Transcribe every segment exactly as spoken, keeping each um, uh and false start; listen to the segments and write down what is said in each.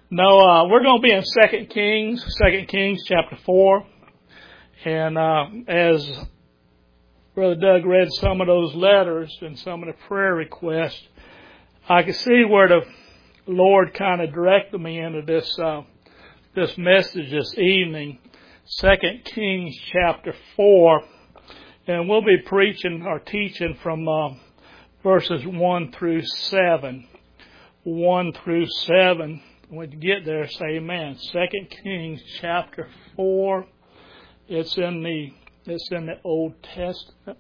No, uh, we're going to be in Second Kings, Second Kings chapter four. And uh, as Brother Doug read some of those letters and some of the prayer requests, I could see where the Lord kind of directed me into this uh, this message this evening. Second Kings chapter four. And we'll be preaching or teaching from uh, verses one through seven. one through seven. When you get there, say amen. Second Kings chapter four. It's in the it's in the Old Testament.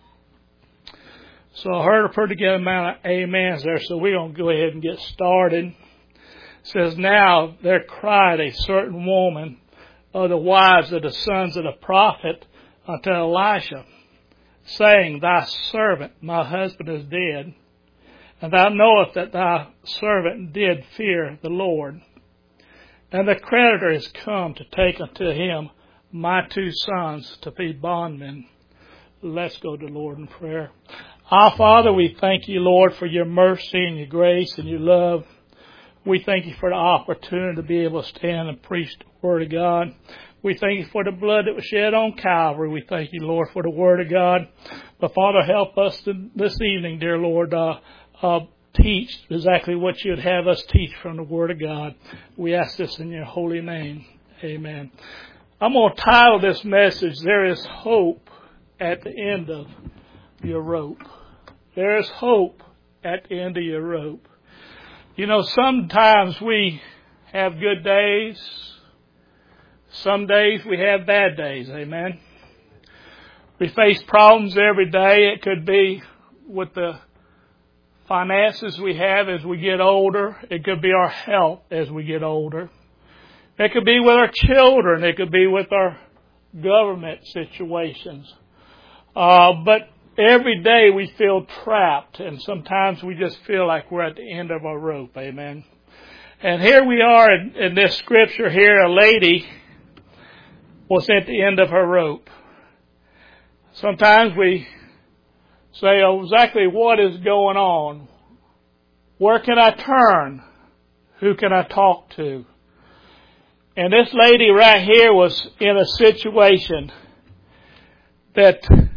So I heard a pretty good amount of amens there, so we're going to go ahead and get started. It says, now there cried a certain woman of the wives of the sons of the prophet unto Elisha, saying, thy servant, my husband, is dead. And thou knowest that thy servant did fear the Lord. And the creditor is come to take unto him my two sons to be bondmen. Let's go to the Lord in prayer. Our Father, we thank you, Lord, for your mercy and your grace and your love. We thank you for the opportunity to be able to stand and preach the Word of God. We thank you for the blood that was shed on Calvary. We thank you, Lord, for the Word of God. But Father, help us this evening, dear Lord, uh, Uh, teach exactly what you'd have us teach from the Word of God. We ask this in your holy name. Amen. I'm going to title this message, There is Hope at the End of Your Rope. There is hope at the end of your rope. You know, sometimes we have good days. Some days we have bad days. Amen. We face problems every day. It could be with the finances we have as we get older. It could be our health as we get older. It could be with our children. It could be with our government situations. Uh, but every day we feel trapped, and sometimes we just feel like we're at the end of our rope. Amen. And here we are in, in this scripture here. A lady was at the end of her rope. Sometimes we say, oh, exactly what is going on? Where can I turn? Who can I talk to? And this lady right here was in a situation that,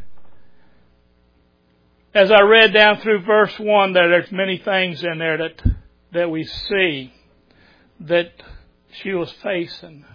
as I read down through verse one, that there's many things in there that that we see that she was facing.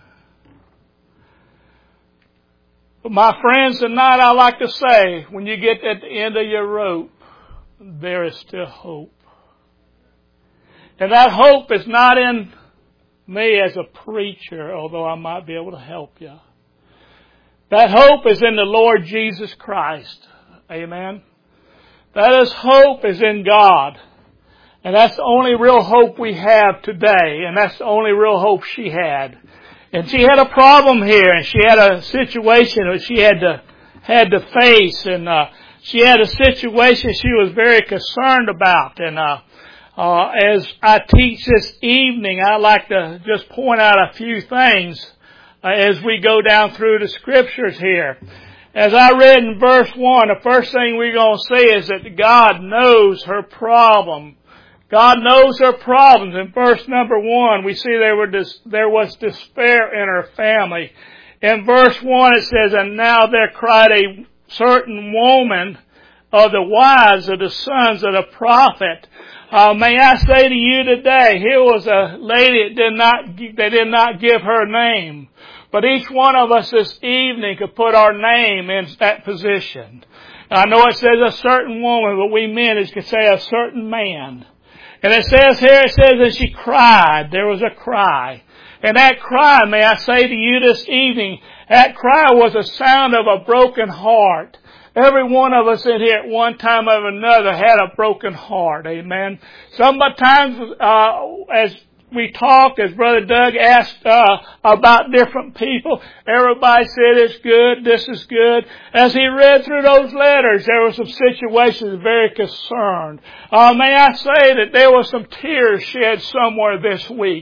But my friends, tonight I like to say, when you get at the end of your rope, there is still hope. And that hope is not in me as a preacher, although I might be able to help you. That hope is in the Lord Jesus Christ. Amen. That is hope is in God. And that's the only real hope we have today. And that's the only real hope she had. And she had a problem here, and she had a situation that she had to had to face, and uh, she had a situation she was very concerned about. And uh, uh, as I teach this evening, I'd like to just point out a few things uh, as we go down through the scriptures here. As I read in verse one, the first thing we're going to see is that God knows her problem. God knows her problems. In verse number one, we see there were dis- there was despair in her family. In verse one, it says, and now there cried a certain woman of the wives of the sons of the prophet. Uh, may I say to you today, here was a lady that did not, they did not give her name. But each one of us this evening could put our name in that position. I know it says a certain woman, but we men could say a certain man. And it says here, it says that she cried. There was a cry. And that cry, may I say to you this evening, that cry was a sound of a broken heart. Every one of us in here at one time or another had a broken heart. Amen. Sometimes, uh, as we talked, as Brother Doug asked uh, about different people, everybody said it's good, this is good. As he read through those letters, there were some situations very concerned. Uh, may I say that there were some tears shed somewhere this week.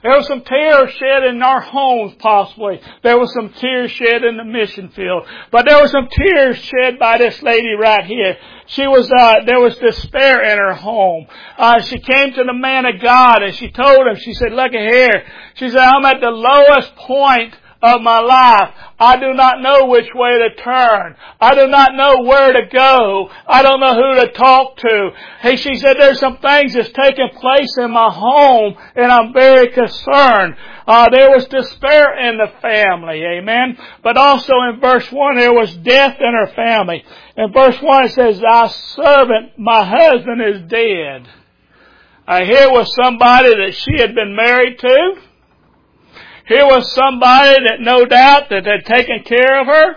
There was some tears shed in our homes, possibly. There was some tears shed in the mission field. But there was some tears shed by this lady right here. She was, uh, there was despair in her home. Uh, she came to the man of God and she told him, she said, look at here. She said, I'm at the lowest point of my life. I do not know which way to turn. I do not know where to go. I don't know who to talk to. Hey, she said, there's some things that's taking place in my home and I'm very concerned. Uh, there was despair in the family, amen. But also in verse one, there was death in her family. In verse one it says, thy servant, my husband, is dead. Uh, here was somebody that she had been married to. Here was somebody that no doubt that had taken care of her.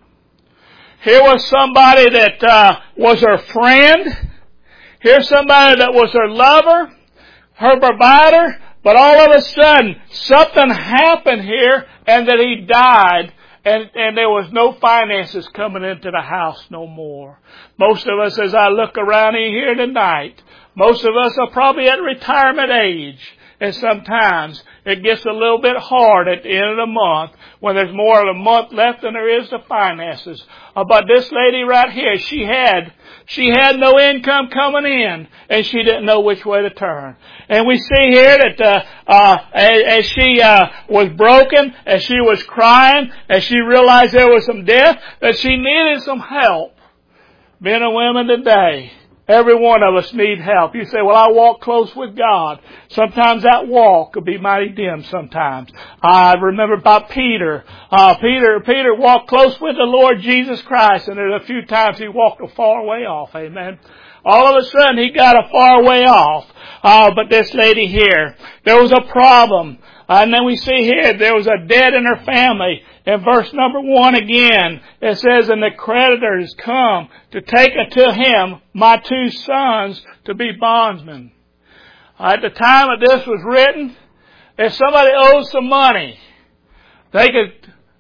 Here was somebody that uh, was her friend. Here's somebody that was her lover, her provider. But all of a sudden, something happened here and that he died. And, and there was no finances coming into the house no more. Most of us, as I look around in here tonight, most of us are probably at retirement age. And sometimes it gets a little bit hard at the end of the month when there's more of a month left than there is the finances. Uh, but this lady right here, she had, she had no income coming in and she didn't know which way to turn. And we see here that, uh, uh, as, as she, uh, was broken, as she was crying, as she realized there was some death, that she needed some help. Men and women today, every one of us need help. You say, well, I walk close with God. Sometimes that walk could be mighty dim sometimes. I remember about Peter. Uh, Peter, Peter walked close with the Lord Jesus Christ, and there's a few times he walked a far way off. Amen. All of a sudden he got a far way off. Uh, but this lady here, there was a problem. Uh, and then we see here, there was a death in her family. In verse number one again, it says, and the creditors come to take unto him my two sons to be bondsmen. At the time of this was written, if somebody owed some money, they could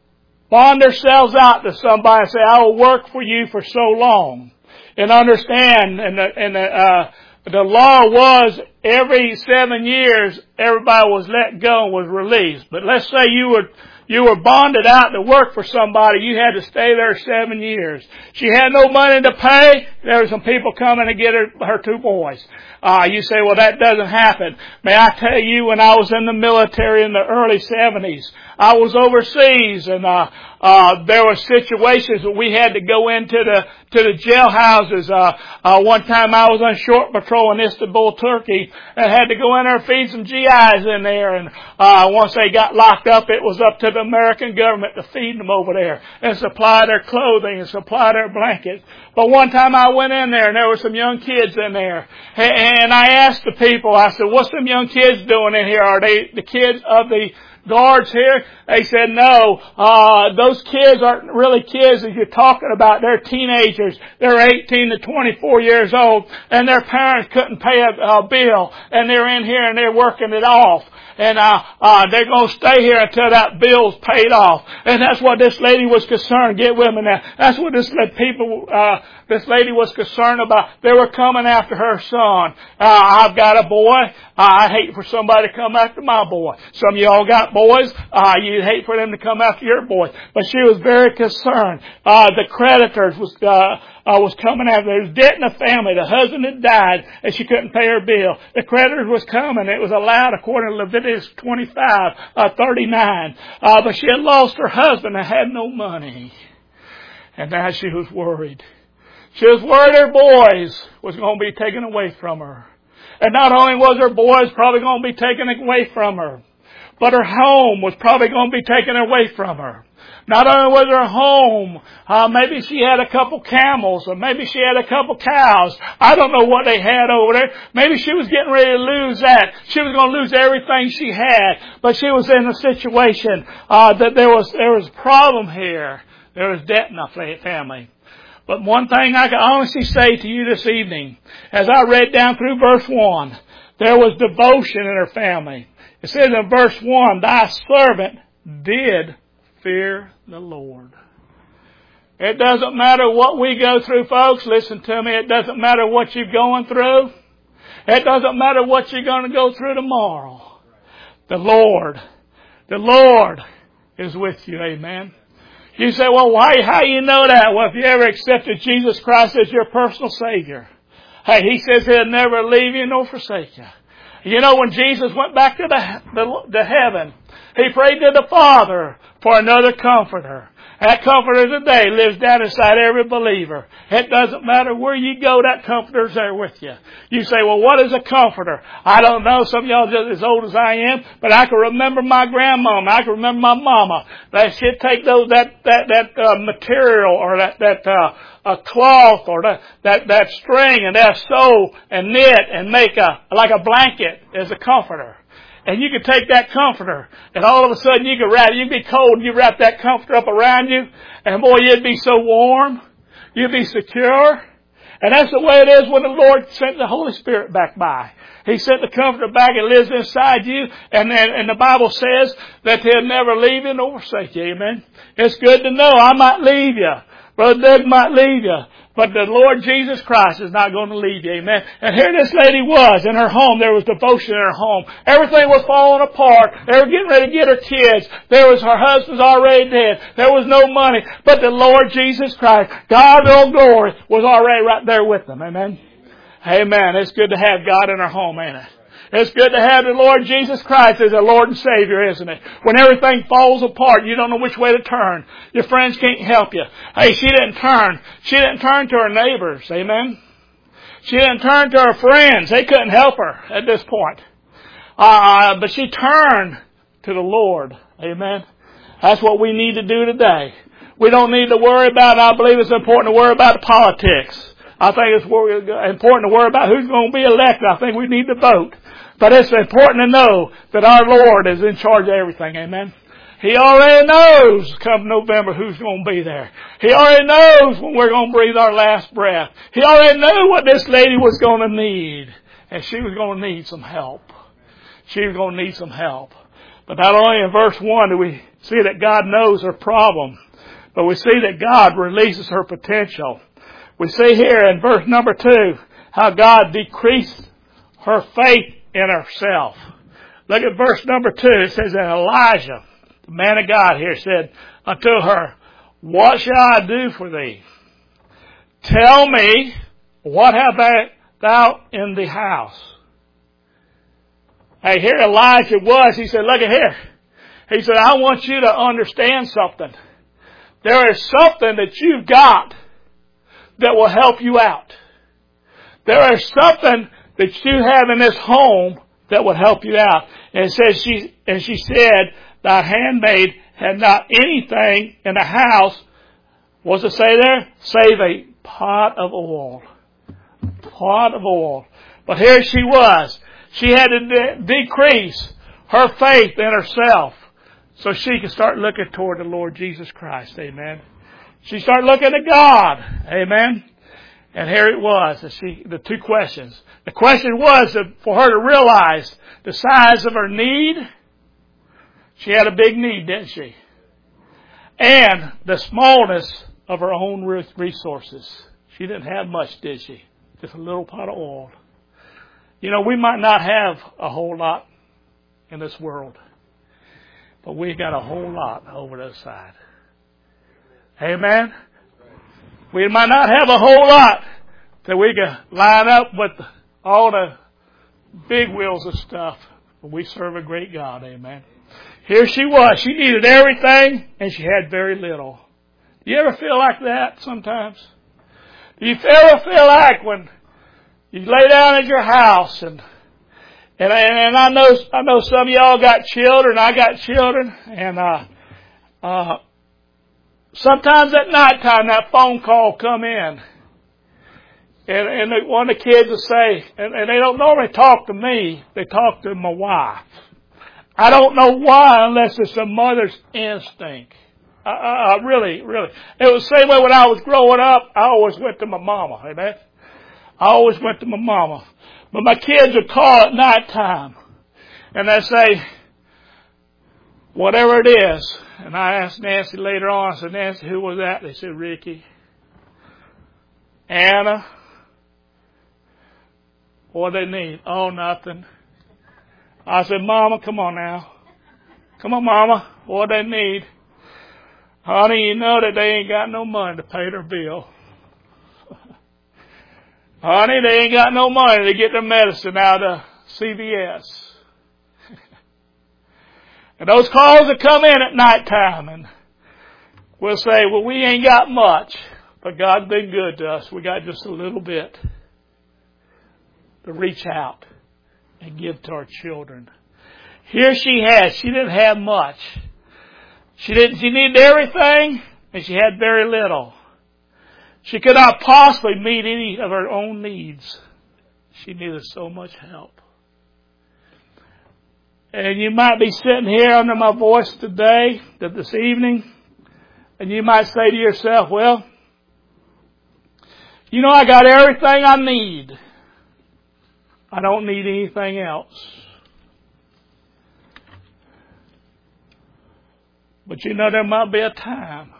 bond themselves out to somebody and say, I will work for you for so long. And understand, and the, and the, uh, the law was every seven years, everybody was let go and was released. But let's say you were You were bonded out to work for somebody. You had to stay there seven years. She had no money to pay. There were some people coming to get her, her two boys. Uh, you say, well, that doesn't happen. May I tell you, when I was in the military in the early seventies, I was overseas and, uh, uh, there were situations where we had to go into the, to the jailhouses. Uh, uh, one time I was on short patrol in Istanbul, Turkey, and had to go in there and feed some G Is in there. And, uh, once they got locked up, it was up to the American government to feed them over there and supply their clothing and supply their blankets. But one time I went in there and there were some young kids in there. And I asked the people, I said, what's them young kids doing in here? Are they the kids of the guards here? They said, no, uh, those kids aren't really kids that you're talking about. They're teenagers. They're eighteen to twenty-four years old and their parents couldn't pay a, a bill and they're in here and they're working it off. And, uh, uh, they're going to stay here until that bill's paid off. And that's what this lady was concerned. Get with me now. That's what this people, uh, this lady was concerned about. They were coming after her son. Uh, I've got a boy. Uh, I hate for somebody to come after my boy. Some of y'all got boys. Uh, you'd hate for them to come after your boy. But she was very concerned. Uh, the creditors was, uh, Uh, was coming after. There was debt in the family. The husband had died and she couldn't pay her bill. The creditors was coming. It was allowed according to Leviticus twenty-five, uh, thirty-nine. Uh, but she had lost her husband and had no money. And now she was worried. She was worried her boys was going to be taken away from her. And not only was her boys probably going to be taken away from her, but her home was probably going to be taken away from her. Not only was her home, uh, maybe she had a couple camels, or maybe she had a couple cows. I don't know what they had over there. Maybe she was getting ready to lose that. She was going to lose everything she had. But she was in a situation uh, that there was there was a problem here. There was debt in the family. But one thing I can honestly say to you this evening, as I read down through verse one, there was devotion in her family. It says in verse one, thy servant did fear the Lord. It doesn't matter what we go through, folks. Listen to me. It doesn't matter what you're going through. It doesn't matter what you're going to go through tomorrow. The Lord, the Lord is with you. Amen. You say, well, why, how you know that? Well, if you ever accepted Jesus Christ as your personal Savior, hey, He says He'll never leave you nor forsake you. You know, when Jesus went back to the, the, the heaven, He prayed to the Father for another comforter. That comforter today lives down inside every believer. It doesn't matter where you go, that comforter's there with you. You say, well, what is a comforter? I don't know. Some of y'all are just as old as I am, but I can remember my grandmama. I can remember my mama. That she'd take those, that, that, that, uh, material or that, that, uh, a cloth or that, that, that string and that sew and knit and make a, like a blanket as a comforter. And you could take that comforter, and all of a sudden you could wrap, you'd be cold, and you wrap that comforter up around you, and boy, you'd be so warm. You'd be secure. And that's the way it is when the Lord sent the Holy Spirit back by. He sent the comforter back and lives inside you, and, and, and the Bible says that He'll never leave you nor forsake you. Amen. It's good to know I might leave you. Brother Doug might leave you. But the Lord Jesus Christ is not going to leave you. Amen. And here this lady was in her home. There was devotion in her home. Everything was falling apart. They were getting ready to get her kids. There was her husband's already dead. There was no money. But the Lord Jesus Christ, God of glory, was already right there with them. Amen. Amen. It's good to have God in our home, ain't it? It's good to have the Lord Jesus Christ as our Lord and Savior, isn't it? When everything falls apart, you don't know which way to turn. Your friends can't help you. Hey, she didn't turn. She didn't turn to her neighbors. Amen. She didn't turn to her friends. They couldn't help her at this point. Uh, but she turned to the Lord. Amen. That's what we need to do today. We don't need to worry about, I believe it's important to worry about politics. I think it's important to worry about who's going to be elected. I think we need to vote. But it's important to know that our Lord is in charge of everything. Amen. He already knows come November who's going to be there. He already knows when we're going to breathe our last breath. He already knew what this lady was going to need. And she was going to need some help. She was going to need some help. But not only in verse one do we see that God knows her problem, but we see that God releases her potential. We see here in verse number two how God decreased her faith in herself. Look at verse number two. It says that Elijah, the man of God here, said unto her, what shall I do for thee? Tell me, what have thou in the house? Hey, here Elijah was. He said, look at here. He said, I want you to understand something. There is something that you've got that will help you out. There is something that you have in this home that would help you out. And it says she, and she said, thy handmaid had not anything in the house, what's it say there? Save a pot of oil. Pot of oil. But here she was. She had to de- decrease her faith in herself so she could start looking toward the Lord Jesus Christ. Amen. She started looking at God. Amen. And here it was, the, she, the two questions. The question was for her to realize the size of her need. She had a big need, didn't she? And the smallness of her own resources. She didn't have much, did she? Just a little pot of oil. You know, we might not have a whole lot in this world, but we got a whole lot over the other side. Amen? We might not have a whole lot that we can line up with all the big wheels of stuff, but we serve a great God. Amen? Here she was. She needed everything, and she had very little. Do you ever feel like that sometimes? Do you ever feel like when you lay down at your house and and and I know I know some of y'all got children. I got children, and uh, uh, sometimes at nighttime that phone call come in, and and the, one of the kids will say, and, and they don't normally talk to me. They talk to my wife. I don't know why, unless it's a mother's instinct. I, I, I really, really. It was the same way when I was growing up. I always went to my mama. Amen. I always went to my mama. But my kids would call at night time. And they say, whatever it is. And I asked Nancy later on, I said, Nancy, who was that? They said, Ricky. Anna. What do they need? Oh, nothing. I said, Mama, come on now. Come on, Mama. What they need? Honey, you know that they ain't got no money to pay their bill. Honey, they ain't got no money to get their medicine out of C V S. And those calls that come in at nighttime, and we'll say, well, we ain't got much, but God's been good to us. We got just a little bit to reach out and give to our children. Here she had. She didn't have much. She didn't. She needed everything, and she had very little. She could not possibly meet any of her own needs. She needed so much help. And you might be sitting here under my voice today, that this evening, and you might say to yourself, well, you know, I got everything I need. I don't need anything else. But you know, there might be a time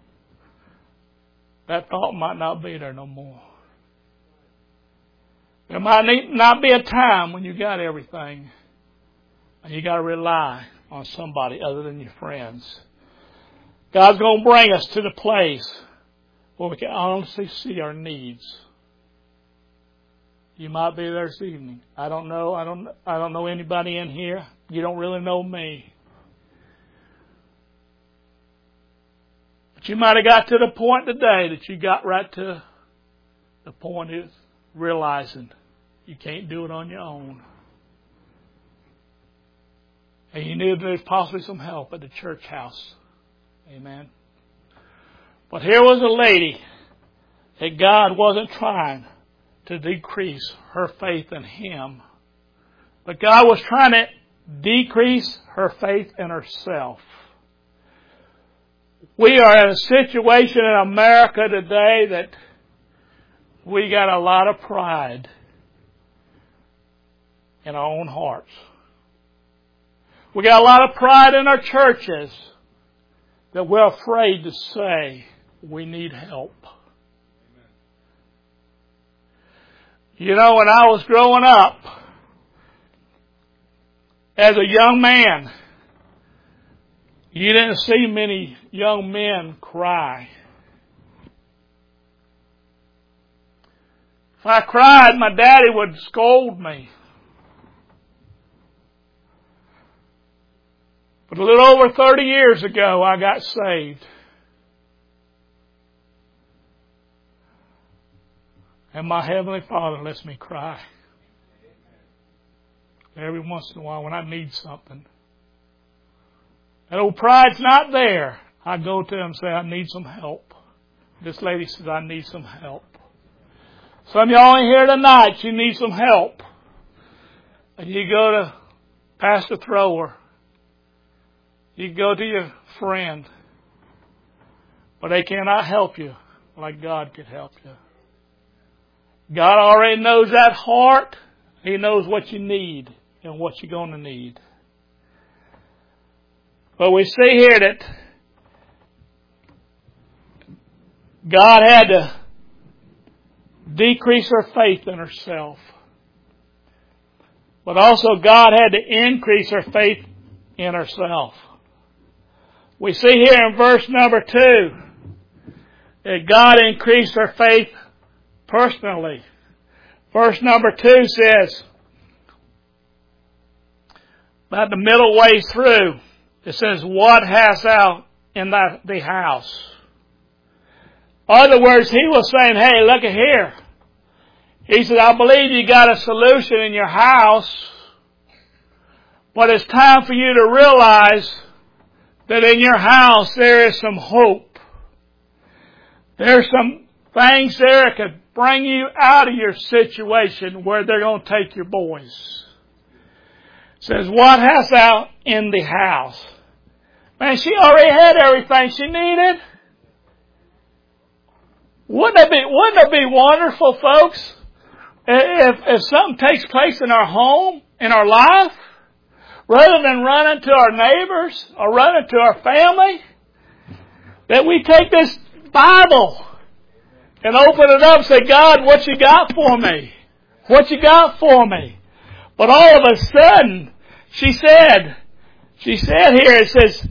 that thought might not be there no more. There might not be a time when you got everything and you got to rely on somebody other than your friends. God's going to bring us to the place where we can honestly see our needs. You might be there this evening. I don't know. I don't. I don't know anybody in here. You don't really know me. But you might have got to the point today that you got right to the point is realizing you can't do it on your own. And you knew there's possibly some help at the church house. Amen. But here was a lady that God wasn't trying to decrease her faith in Him. But God was trying to decrease her faith in herself. We are in a situation in America today that we got a lot of pride in our own hearts. We got a lot of pride in our churches that we're afraid to say we need help. You know, when I was growing up, as a young man, you didn't see many young men cry. If I cried, my daddy would scold me. But a little over thirty years ago, I got saved. And my Heavenly Father lets me cry. Every once in a while when I need something. That old pride's not there. I go to him and say, I need some help. This lady says, I need some help. Some of y'all in here tonight, you need some help. And you go to Pastor Thrower. You go to your friend. But they cannot help you like God could help you. God already knows that heart. He knows what you need and what you're going to need. But we see here that God had to decrease her faith in herself. But also God had to increase her faith in herself. We see here in verse number two that God increased her faith personally. Verse number two says, about the middle way through, it says, what hast thou in thy, the house? In other words, he was saying, hey, look at here. He said, I believe you got a solution in your house, but it's time for you to realize that in your house there is some hope. There's some things there that could bring you out of your situation where they're going to take your boys. It says, what hast thou in the house? Man, she already had everything she needed. Wouldn't it be, wouldn't it be wonderful, folks, if, if something takes place in our home, in our life, rather than running to our neighbors or running to our family, that we take this Bible and open it up and say, God, what you got for me? What you got for me? But all of a sudden, she said, she said here, it says,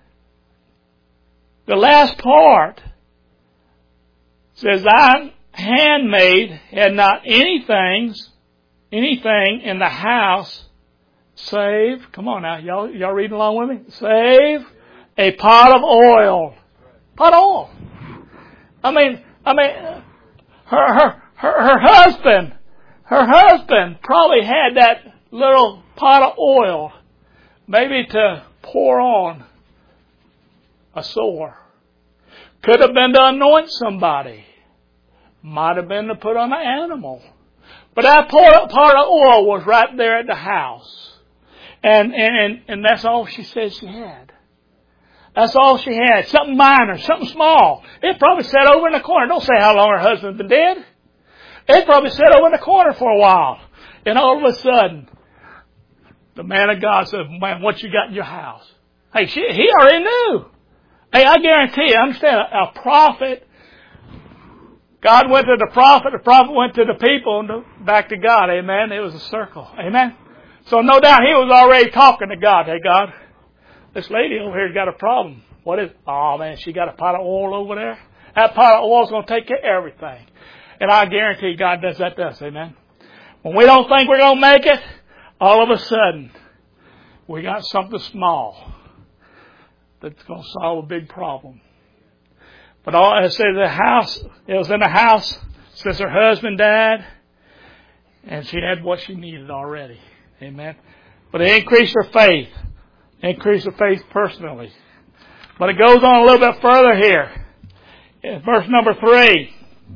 the last part says, thy handmaid had not anything, anything in the house save, come on now, y'all, y'all reading along with me? Save a pot of oil. Pot of oil. I mean, I mean, her, her, her, her husband, her husband probably had that little pot of oil, maybe to pour on a sore. Could have been to anoint somebody. Might have been to put on an animal. But that pot of oil was right there at the house. And, and, and that's all she said she had. That's all she had. Something minor, something small. It probably sat over in the corner. Don't say how long her husband's been dead. It probably sat over in the corner for a while. And all of a sudden, the man of God said, man, what you got in your house? Hey, she, he already knew. Hey, I guarantee you, understand, a, a prophet, God went to the prophet, the prophet went to the people, and back to God. Amen. It was a circle. Amen. So no doubt he was already talking to God. Hey, God, this lady over here's got a problem. What is it? Oh, man, she got a pot of oil over there. That pot of oil is going to take care of everything. And I guarantee God does that to us. Amen. When we don't think we're going to make it, all of a sudden, we got something small that's going to solve a big problem. But all I say, the house, it was in the house since her husband died, and she had what she needed already. Amen. But it increased her faith. Increased her faith personally. But it goes on a little bit further here. In verse number three.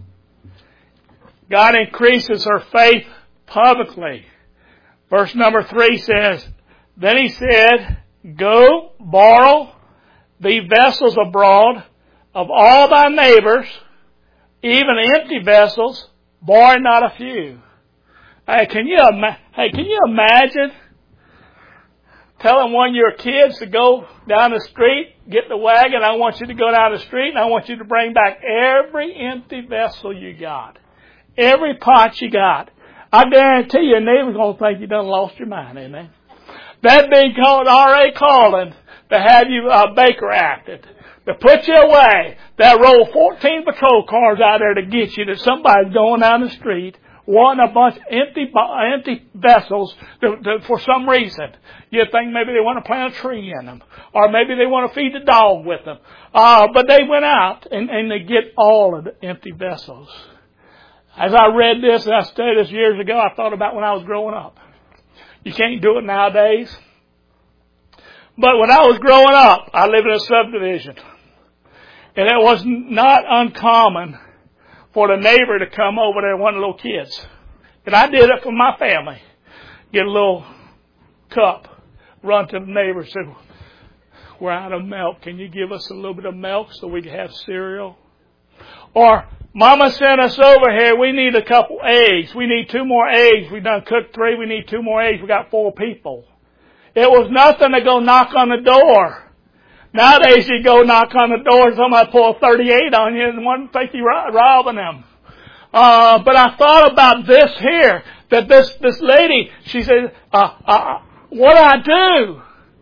God increases her faith publicly. Verse number three says, then he said, go borrow thee vessels abroad of all thy neighbors, even empty vessels, borrow not a few. Hey, can you ima- hey, can you imagine telling one of your kids to go down the street, get the wagon, I want you to go down the street, and I want you to bring back every empty vessel you got. Every pot you got. I guarantee your neighbor's going to think you done lost your mind, amen? That being called R A calling to have you uh, Baker acted, to put you away, that roll fourteen patrol cars out there to get you, that somebody's going down the street wanting a bunch of empty, empty vessels to, to, for some reason. You think maybe they want to plant a tree in them, or maybe they want to feed the dog with them. Uh, but they went out and, and they get all of the empty vessels. As I read this, and I studied this years ago, I thought about when I was growing up. You can't do it nowadays. But when I was growing up, I lived in a subdivision. And it was not uncommon for the neighbor to come over there and want little kids. And I did it for my family. Get a little cup, run to the neighbor and say, we're out of milk. Can you give us a little bit of milk so we can have cereal? Or, Mama sent us over here. We need a couple eggs. We need two more eggs. We done cooked three. We need two more eggs. We got four people. It was nothing to go knock on the door. Nowadays you go knock on the door and somebody pull a thirty-eight on you and one think you're robbing them. Uh, but I thought about this here, that this, this lady, she said, uh, uh, what do I do?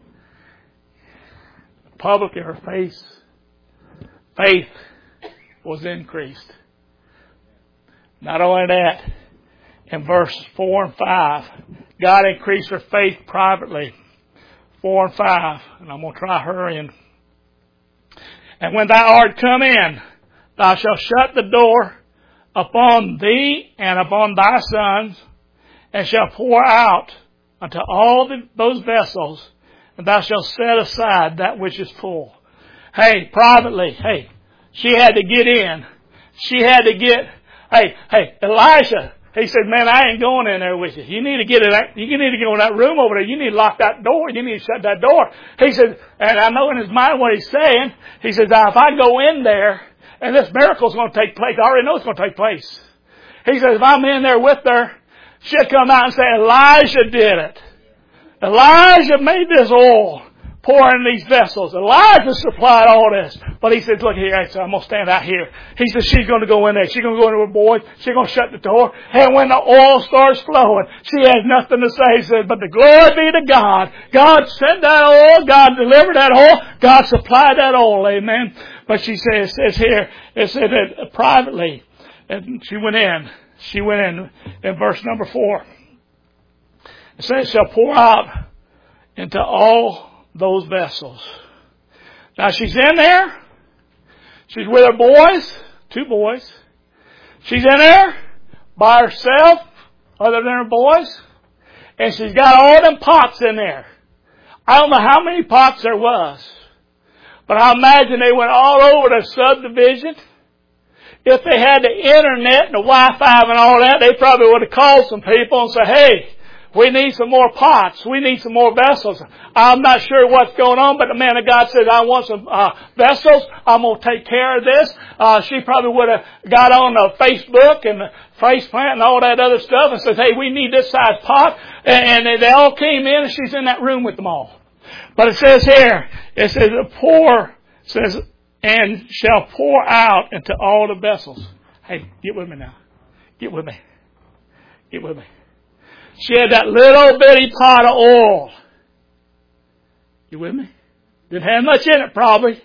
Publicly her face, faith was increased. Not only that, in verse four and five, God increased her faith privately. Four and five, and I'm going to try hurrying. And when thou art come in, thou shalt shut the door upon thee and upon thy sons, and shalt pour out unto all the, those vessels, and thou shalt set aside that which is full. Hey, privately, hey, she had to get in. She had to get, hey, hey, Elijah, he said, man, I ain't going in there with you. You need to get in that, you need to go in that room over there. You need to lock that door. You need to shut that door. He said, and I know in his mind what he's saying. He says, now if I go in there and this miracle's going to take place, I already know it's going to take place. He says, if I'm in there with her, she'll come out and say, Elijah did it. Elijah made this oil pouring these vessels. Elijah supplied all this. But he said, look here, I said, I'm going to stand out here. He said, she's going to go in there. She's going to go into her boys. She's going to shut the door. And when the oil starts flowing, she has nothing to say. He said, but the glory be to God. God sent that oil. God delivered that oil. God supplied that oil. Amen. But she says, it says here, it said that privately, and she went in. She went in in verse number four. It says, shall pour out into all those vessels. Now she's in there. She's with her boys, two boys. She's in there by herself, other than her boys. And she's got all them pots in there. I don't know how many pots there was. But I imagine they went all over the subdivision. If they had the internet and the Wi-Fi and all that, they probably would have called some people and said, hey, we need some more pots. We need some more vessels. I'm not sure what's going on, but the man of God says, I want some uh, vessels. I'm going to take care of this. Uh, she probably would have got on uh, Facebook and FacePlant and all that other stuff and says, hey, we need this size pot. And, and they all came in and she's in that room with them all. But it says here, it says, pour, it says, and shall pour out into all the vessels. Hey, get with me now. Get with me. Get with me. She had that little bitty pot of oil. You with me? Didn't have much in it probably.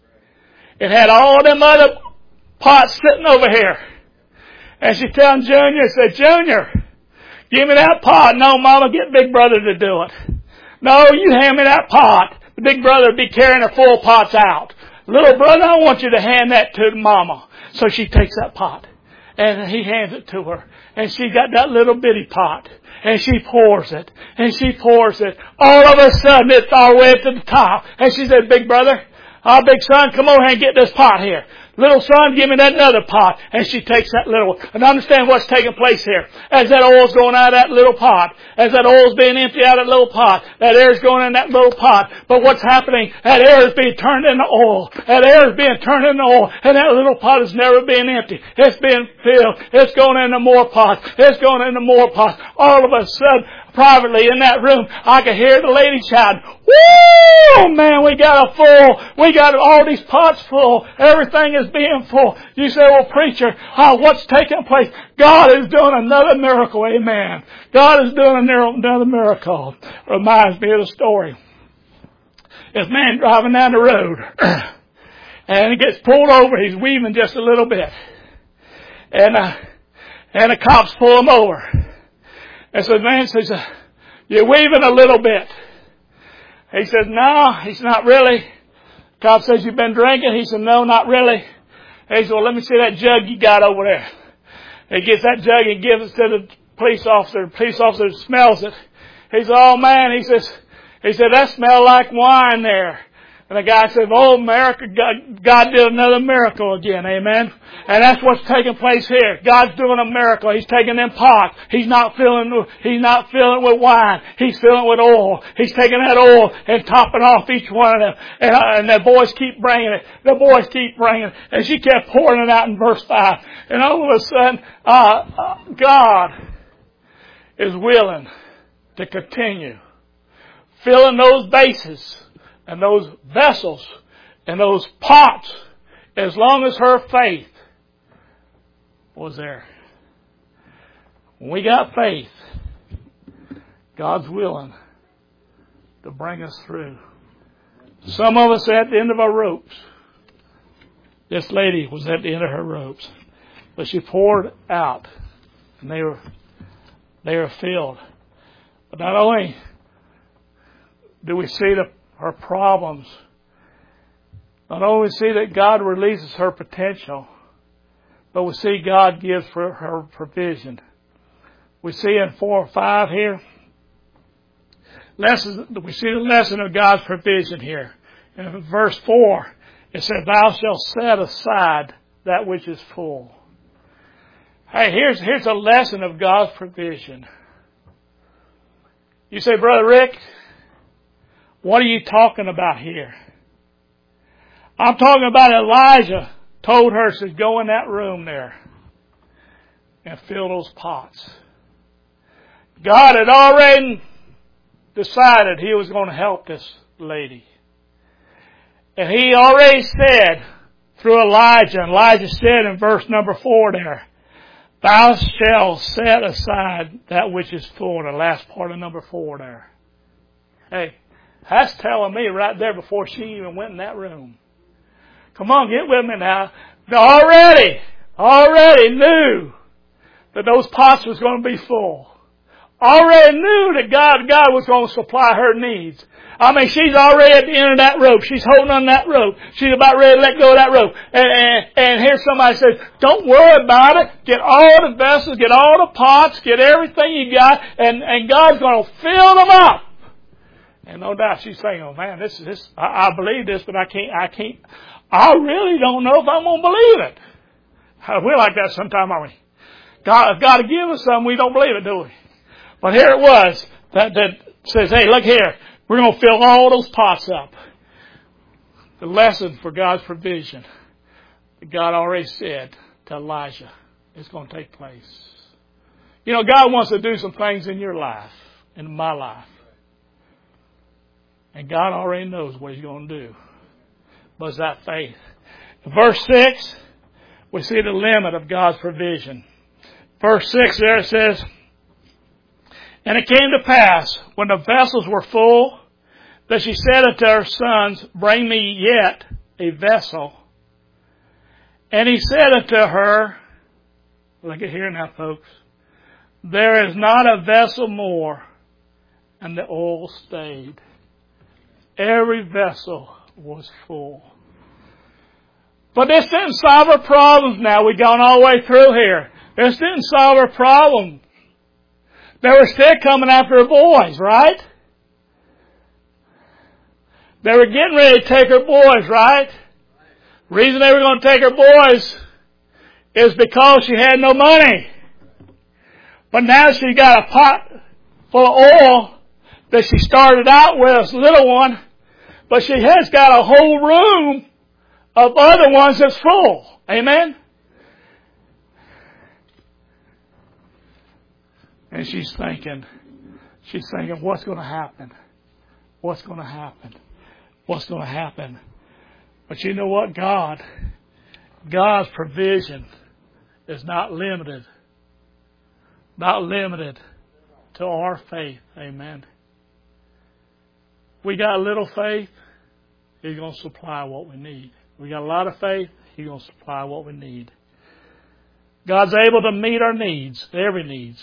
It had all them other pots sitting over here. And she telling Junior, said, Junior, give me that pot. No, Mama, get Big Brother to do it. No, you hand me that pot. The Big Brother would be carrying her full pots out. Little brother, I want you to hand that to Mama. So she takes that pot. And he hands it to her. And she got that little bitty pot. And she pours it. And she pours it. All of a sudden, it's all the way up to the top. And she said, Big brother, our big son, come over here and get this pot here. Little son, give me that another pot. And she takes that little, and understand what's taking place here. As that oil's going out of that little pot, as that oil's being emptied out of that little pot, that air's going in that little pot. But what's happening? That air is being turned into oil. That air is being turned into oil. And that little pot is never being empty. It's being filled. It's going into more pots. It's going into more pots. All of a sudden, privately in that room, I could hear the lady shouting, woo, man, we got a full, we got all these pots full. Everything is being full. You say, well, preacher, uh, what's taking place? God is doing another miracle. Amen. God is doing another miracle. Reminds me of the story. This man driving down the road and he gets pulled over. He's weaving just a little bit. And, uh, and the cops pull him over. And so the man says, uh, you're weaving a little bit. He says, no, he's not really. The cop says, you've been drinking? He said, no, not really. He said, well, let me see that jug you got over there. He gets that jug and gives it to the police officer. The police officer smells it. He said, oh man, he says, he said, that smells like wine there. And the guy said, oh, America, God, God did another miracle again. Amen. And that's what's taking place here. God's doing a miracle. He's taking them pots. He's not filling, he's not filling with wine. He's filling with oil. He's taking that oil and topping off each one of them. And, uh, and the boys keep bringing it. The boys keep bringing it. And she kept pouring it out in verse five. And all of a sudden, uh, uh God is willing to continue filling those bases and those vessels and those pots, as long as her faith was there. When we got faith, God's willing to bring us through. Some of us are at the end of our ropes. This lady was at the end of her ropes. But she poured out, and they were, they were filled. But not only do we see the her problems, not only see that God releases her potential, but we see God gives for her provision. We see in four or five here, lessons, we see the lesson of God's provision here. In verse four, it says, thou shalt set aside that which is full. Hey, here's, here's a lesson of God's provision. You say, Brother Rick, what are you talking about here? I'm talking about Elijah told her, says, go in that room there and fill those pots. God had already decided He was going to help this lady. And he already said through Elijah, and Elijah said in verse number four there, thou shalt set aside that which is full, the last part of number four there. Hey, that's telling me right there before she even went in that room. Come on, get with me now. They already, already knew that those pots was going to be full. Already knew that God, God was going to supply her needs. I mean, she's already at the end of that rope. She's holding on that rope. She's about ready to let go of that rope. And, and, and here somebody says, don't worry about it. Get all the vessels, get all the pots, get everything you got, and, and God's going to fill them up. And no doubt she's saying, oh man, this is this, I, I believe this, but I can't, I can't, I really don't know if I'm going to believe it. We're like that sometimes, aren't we? God, God to give us something, we don't believe it, do we? But here it was that, that says, hey, look here. We're going to fill all those pots up. The lesson for God's provision that God already said to Elijah is going to take place. You know, God wants to do some things in your life, in my life. And God already knows what He's going to do. But it's that faith. In verse six, we see the limit of God's provision. Verse six there it says, and it came to pass, when the vessels were full, that she said unto her sons, bring me yet a vessel. And he said unto her, look at here now, folks, there is not a vessel more. And the oil stayed. Every vessel was full. But this didn't solve our problems now. We've gone all the way through here. This didn't solve our problem. They were still coming after her boys, right? They were getting ready to take her boys, right? The reason they were going to take her boys is because she had no money. But now she's got a pot full of oil that she started out with as a little one, but she has got a whole room of other ones that's full. Amen? And she's thinking, she's thinking, what's going to happen? What's going to happen? What's going to happen? But you know what? God, God's provision is not limited. Not limited to our faith. Amen. We got a little faith, He's going to supply what we need. We got a lot of faith, He's going to supply what we need. God's able to meet our needs, every needs.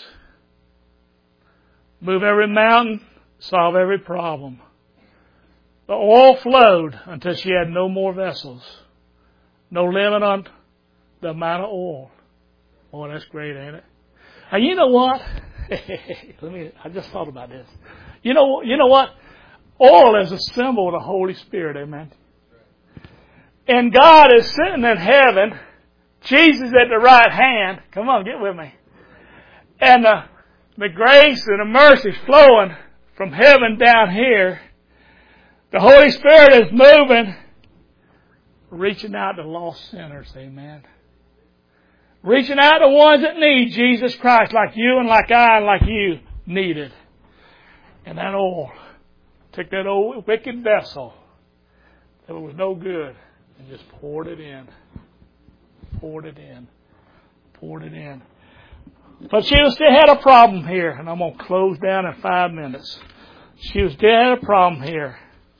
Move every mountain, solve every problem. The oil flowed until she had no more vessels. No limit on the amount of oil. Oh, that's great, ain't it? And you know what? Let me. I just thought about this. You know. You know what? Oil is a symbol of the Holy Spirit. Amen. And God is sitting in heaven. Jesus at the right hand. Come on, get with me. And the, the grace and the mercy flowing from heaven down here. The Holy Spirit is moving, reaching out to lost sinners. Amen. Reaching out to ones that need Jesus Christ, like you and like I and like you needed. And that oil took that old wicked vessel that was no good and just poured it in. Poured it in. Poured it in. But she still had a problem here, and I'm going to close down in five minutes. She still had a problem here.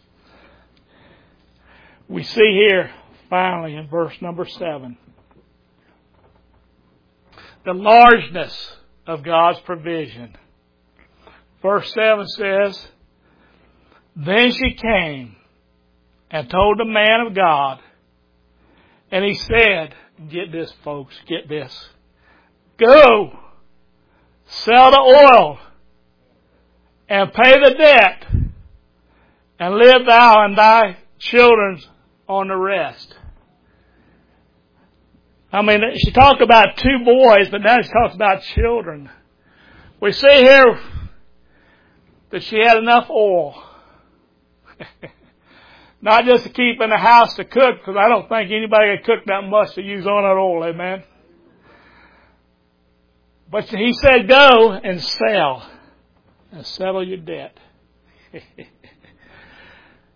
We see here, finally, in verse number seven, the largeness of God's provision. Verse seven says, then she came and told the man of God, and he said, get this, folks, get this. Go, sell the oil, and pay the debt, and live thou and thy children on the rest. I mean, she talked about two boys, but now she talks about children. We see here that she had enough oil. Not just to keep in the house to cook, because I don't think anybody could cook that much to use on that oil, amen. But he said, go and sell and settle your debt.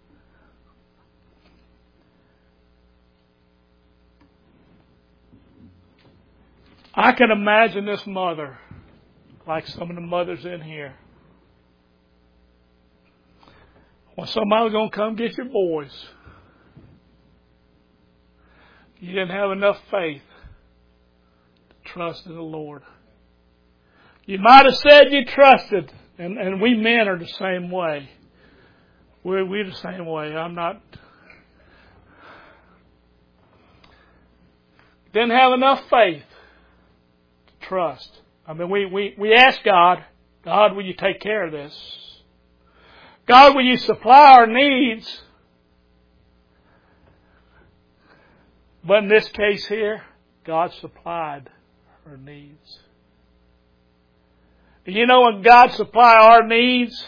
I can imagine this mother, like some of the mothers in here. When somebody's going to come get your boys, you didn't have enough faith to trust in the Lord. You might have said you trusted, and, and we men are the same way. We're, we're the same way. I'm not... Didn't have enough faith to trust. I mean, we, we, we asked God, God, will you take care of this? God, will you supply our needs? But in this case here, God supplied her needs. And you know, when God supplies our needs,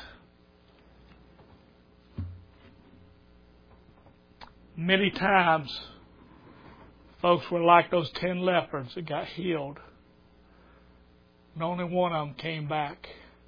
many times, folks were like those ten lepers that got healed. And only one of them came back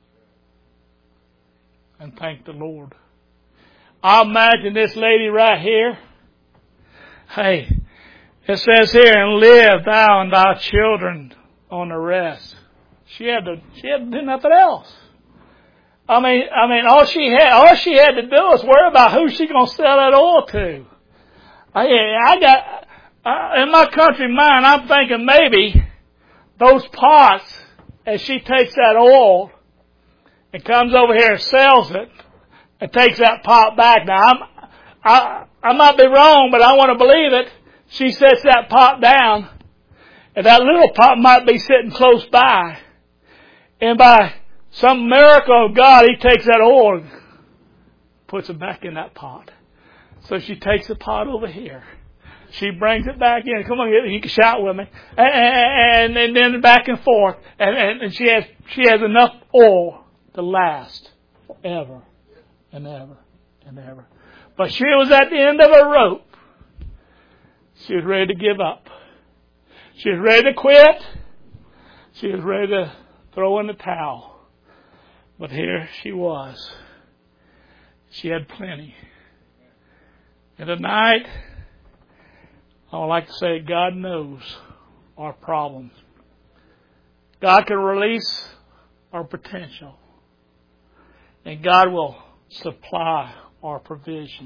and thanked the Lord. I imagine this lady right here. Hey, it says here, and live thou and thy children on the rest. She had to, she had to do nothing else. I mean, I mean, all she had, all she had to do was worry about who she gonna sell that oil to. I, I got, uh, in my country mind, I'm thinking maybe those pots, as she takes that oil and comes over here and sells it and takes that pot back. Now, I'm, I, I might be wrong, but I want to believe it. She sets that pot down, and that little pot might be sitting close by. And by some miracle of God, He takes that oil and puts it back in that pot. So she takes the pot over here. She brings it back in. Come on, you can shout with me. And, and, and then back and forth. And, and, and she has she has enough oil to last forever and ever and ever. But she was at the end of her rope. She was ready to give up. She was ready to quit. She was ready to throw in the towel. But here she was. She had plenty. And tonight, I would like to say God knows our problems. God can release our potential. And God will supply our provision.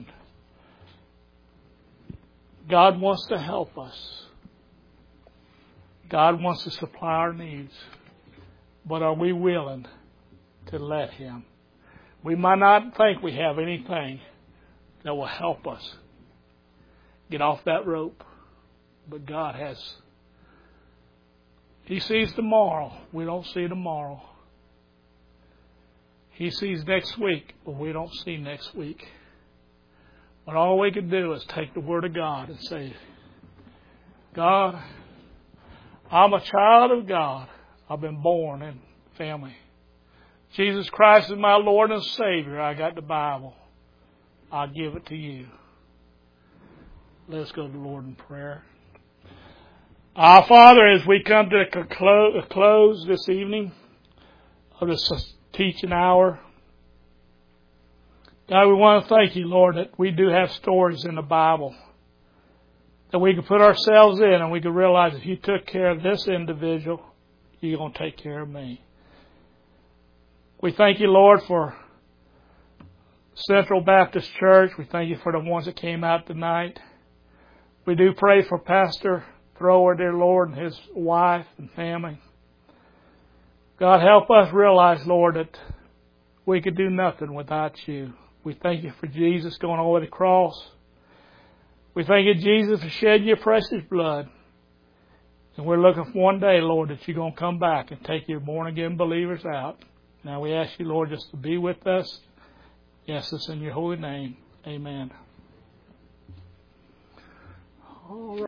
God wants to help us. God wants to supply our needs. But are we willing to let Him? We might not think we have anything that will help us get off that rope. But God has. He sees tomorrow. We don't see tomorrow. He sees next week, but we don't see next week. But all we can do is take the Word of God and say, God, I'm a child of God. I've been born in family. Jesus Christ is my Lord and Savior. I got the Bible. I'll give it to you. Let's go to the Lord in prayer. Our Father, as we come to a close this evening of this teaching hour, God, we want to thank you, Lord, that we do have stories in the Bible that we can put ourselves in and we can realize if you took care of this individual, you're going to take care of me. We thank you, Lord, for Central Baptist Church. We thank you for the ones that came out tonight. We do pray for Pastor Thrower, dear Lord, and his wife and family. God, help us realize, Lord, that we could do nothing without you. We thank you for Jesus going over the cross. We thank you, Jesus, for shedding your precious blood. And we're looking for one day, Lord, that you're going to come back and take your born-again believers out. Now we ask you, Lord, just to be with us. Yes, it's in your holy name. Amen. All right.